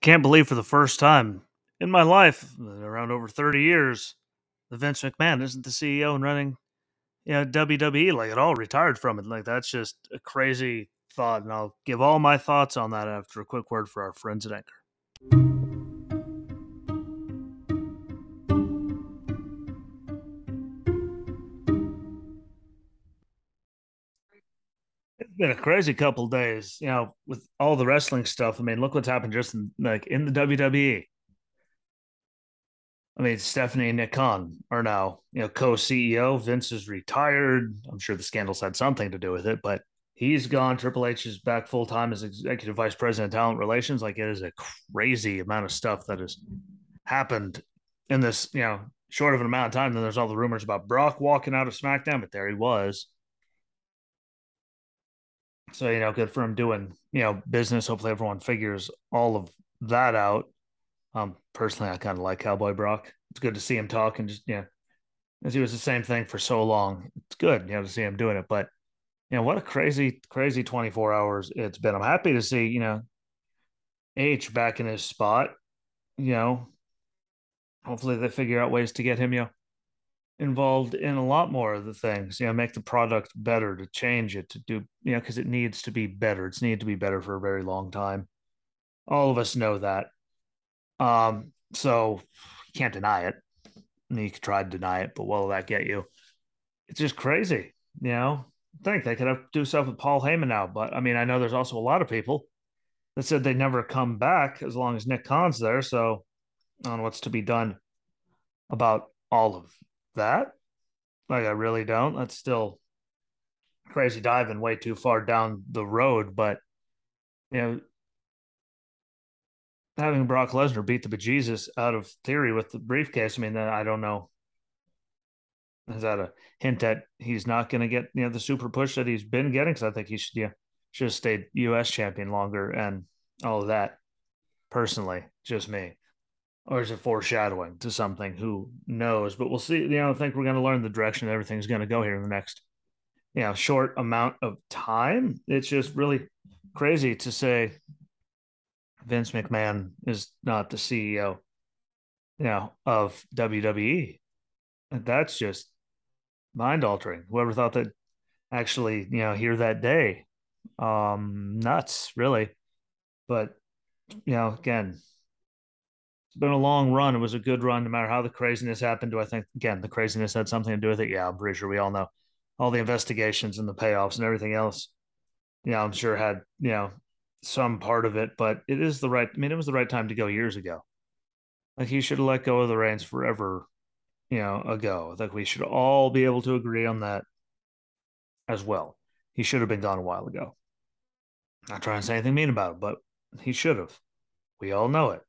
Can't believe for the first time in my life, around over 30 years, that Vince McMahon isn't the CEO and running, WWE like at all, retired from it. Like that's just a crazy thought, and I'll give all my thoughts on that after a quick word for our friends at Anchor. It's been a crazy couple days, with all the wrestling stuff. I mean, look what's happened just in the WWE. I mean, Stephanie and Nick Khan are now, co-CEO. Vince is retired. I'm sure the scandals had something to do with it, but he's gone. Triple H is back full time as executive vice president of talent relations. Like it is a crazy amount of stuff that has happened in this, short of an amount of time. Then there's all the rumors about Brock walking out of SmackDown, but there he was. So, good for him doing, business. Hopefully everyone figures all of that out. Personally, I kind of like Cowboy Brock. It's good to see him talk and just, as he was the same thing for so long. It's good, to see him doing it. But, what a crazy, crazy 24 hours it's been. I'm happy to see, H back in his spot. You know, hopefully they figure out ways to get him, involved in a lot more of the things, make the product better, to change it, to do, because it needs to be better. It's needed to be better for a very long time. All of us know that. So you can't deny it. You could try to deny it, but what will that get you? It's just crazy, I think they could have do stuff with Paul Heyman now, but I mean, I know there's also a lot of people that said they never come back as long as Nick Khan's there. So I don't know what's to be done about all of that. Like, I really don't. That's still crazy diving way too far down the road. But, you know, having Brock Lesnar beat the bejesus out of Theory with the briefcase, I mean, I don't know. Is that a hint that he's not going to get, the super push that he's been getting? Because I think he should have stayed U.S. champion longer and all of that. Personally, just me. Or is it foreshadowing to something? Who knows? But we'll see. I think we're going to learn the direction everything's going to go here in the next, short amount of time. It's just really crazy to say Vince McMahon is not the CEO, of WWE. And that's just mind altering. Whoever thought that actually, hear that day. Nuts, really. But, again, it's been a long run. It was a good run, no matter how the craziness happened. Do I think, again, the craziness had something to do with it? Yeah, I'm pretty sure we all know. All the investigations and the payoffs and everything else, I'm sure had, some part of it, but it is the right, I mean, it was the right time to go years ago. Like he should have let go of the reins forever, ago. Like we should all be able to agree on that as well. He should have been gone a while ago. Not trying to say anything mean about it, but he should have. We all know it.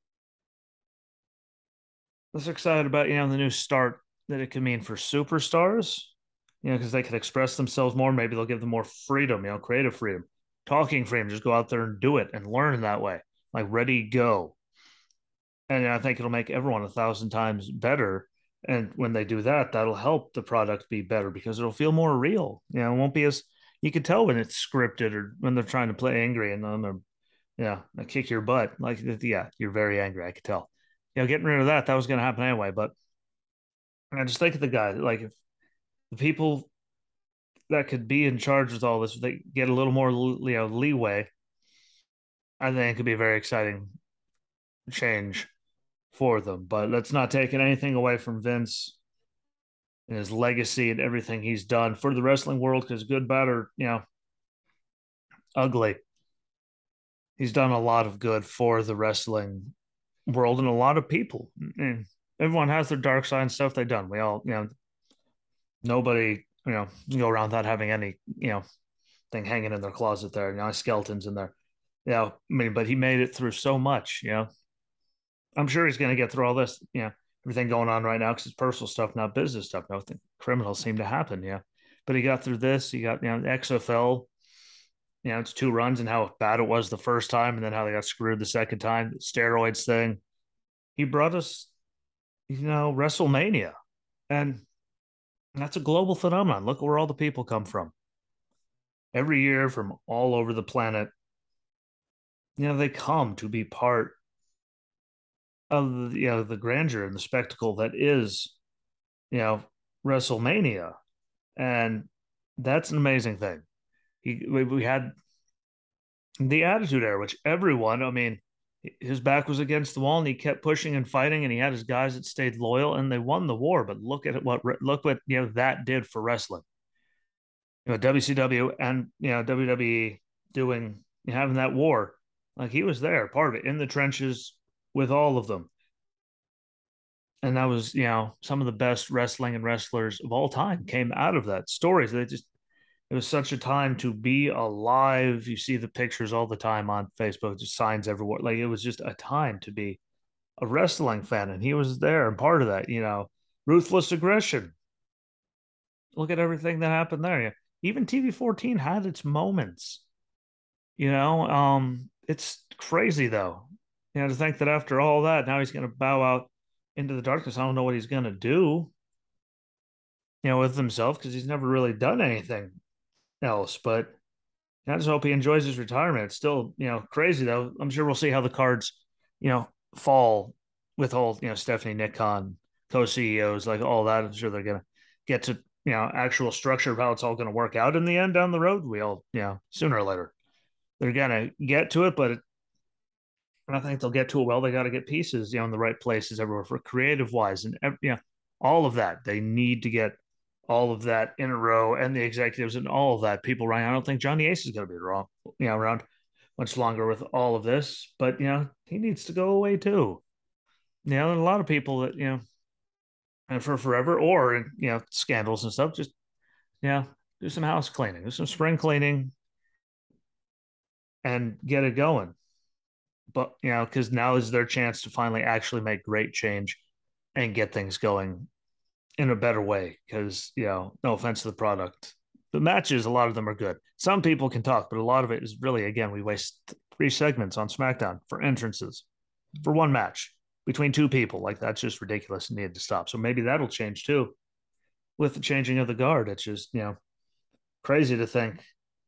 Let's excited about, the new start that it could mean for superstars, because they can express themselves more. Maybe they'll give them more freedom, creative freedom, talking freedom. Just go out there and do it and learn that way. Like ready, go. And I think it'll make everyone 1,000 times better. And when they do that, that'll help the product be better because it'll feel more real. It won't be as you can tell when it's scripted or when they're trying to play angry and then they're, kick your butt. Like, yeah, you're very angry. I could tell. Getting rid of that was going to happen anyway. But I just think of the guy, like if the people that could be in charge with all this, if they get a little more, leeway, I think it could be a very exciting change for them. But let's not take anything away from Vince and his legacy and everything he's done for the wrestling world. Because good, bad, or ugly, he's done a lot of good for the wrestling world and a lot of people. And everyone has their dark side and stuff they've done. We all, nobody, can go around without having any, thing hanging in their closet there, skeletons in there. I mean, but he made it through so much, I'm sure he's going to get through all this, everything going on right now because it's personal stuff, not business stuff. Nothing criminal seem to happen, But he got through this. He got, the XFL, it's two runs and how bad it was the first time and then how they got screwed the second time, the steroids thing. He brought us, WrestleMania. And that's a global phenomenon. Look where all the people come from. Every year from all over the planet, they come to be part of the, the grandeur and the spectacle that is, you know, WrestleMania. And that's an amazing thing. We had the Attitude Era, which everyone, I mean, his back was against the wall and he kept pushing and fighting, and he had his guys that stayed loyal and they won the war. But look what that did for wrestling. WCW and WWE doing having that war, like he was there, part of it, in the trenches with all of them. And that was, some of the best wrestling and wrestlers of all time came out of that. Stories, it was such a time to be alive. You see the pictures all the time on Facebook, just signs everywhere. Like it was just a time to be a wrestling fan, and he was there and part of that. Ruthless aggression. Look at everything that happened there. Even TV 14 had its moments. It's crazy though. To think that after all that, now he's going to bow out into the darkness. I don't know what he's going to do, with himself because he's never really done anything else. But I just hope he enjoys his retirement. It's still, crazy though. I'm sure we'll see how the cards, fall with all, Stephanie, Nick Khan, co-CEOs, like all that. I'm sure they're gonna get to, actual structure of how it's all gonna work out in the end down the road. We all, sooner or later they're gonna get to it, but I think they'll get to it well. They got to get pieces, in the right places everywhere for creative wise and all of that. They need to get all of that in a row, and the executives and all of that. People right. I don't think Johnny Ace is going to be wrong, around much longer with all of this, but he needs to go away too. And a lot of people that and for forever or scandals and stuff, just do some house cleaning, do some spring cleaning, and get it going. But because now is their chance to finally actually make great change and get things going in a better way. Because no offense to the product, the matches, a lot of them are good. Some people can talk, but a lot of it is really, again, we waste 3 segments on SmackDown for entrances for one match between two people. Like that's just ridiculous and needed to stop. So maybe that'll change too with the changing of the guard. It's just crazy to think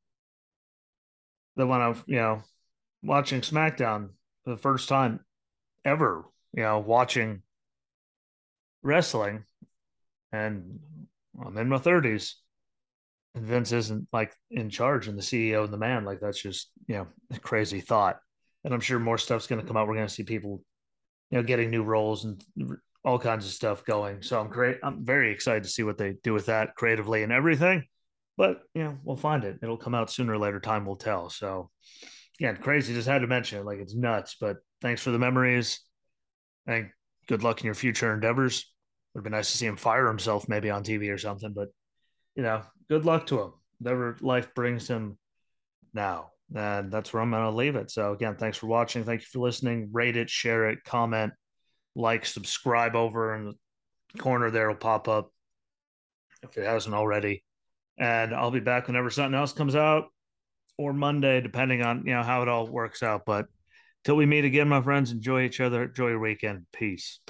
that when I'm watching SmackDown for the first time ever, watching wrestling, and I'm in my 30s, and Vince isn't like in charge and the CEO and the man. Like that's just a crazy thought. And I'm sure more stuff's going to come out. We're going to see people getting new roles and all kinds of stuff going. So I'm very excited to see what they do with that creatively and everything. But we'll find it. It'll come out sooner or later. Time will tell. So yeah, crazy. Just had to mention it. Like it's nuts. But thanks for the memories. And good luck in your future endeavors. Would be nice to see him fire himself maybe on TV or something. But good luck to him. Whatever life brings him now. And that's where I'm going to leave it. So, again, thanks for watching. Thank you for listening. Rate it, share it, comment, like, subscribe over in the corner there will pop up if it hasn't already. And I'll be back whenever something else comes out or Monday, depending on, how it all works out. But till we meet again, my friends, enjoy each other. Enjoy your weekend. Peace.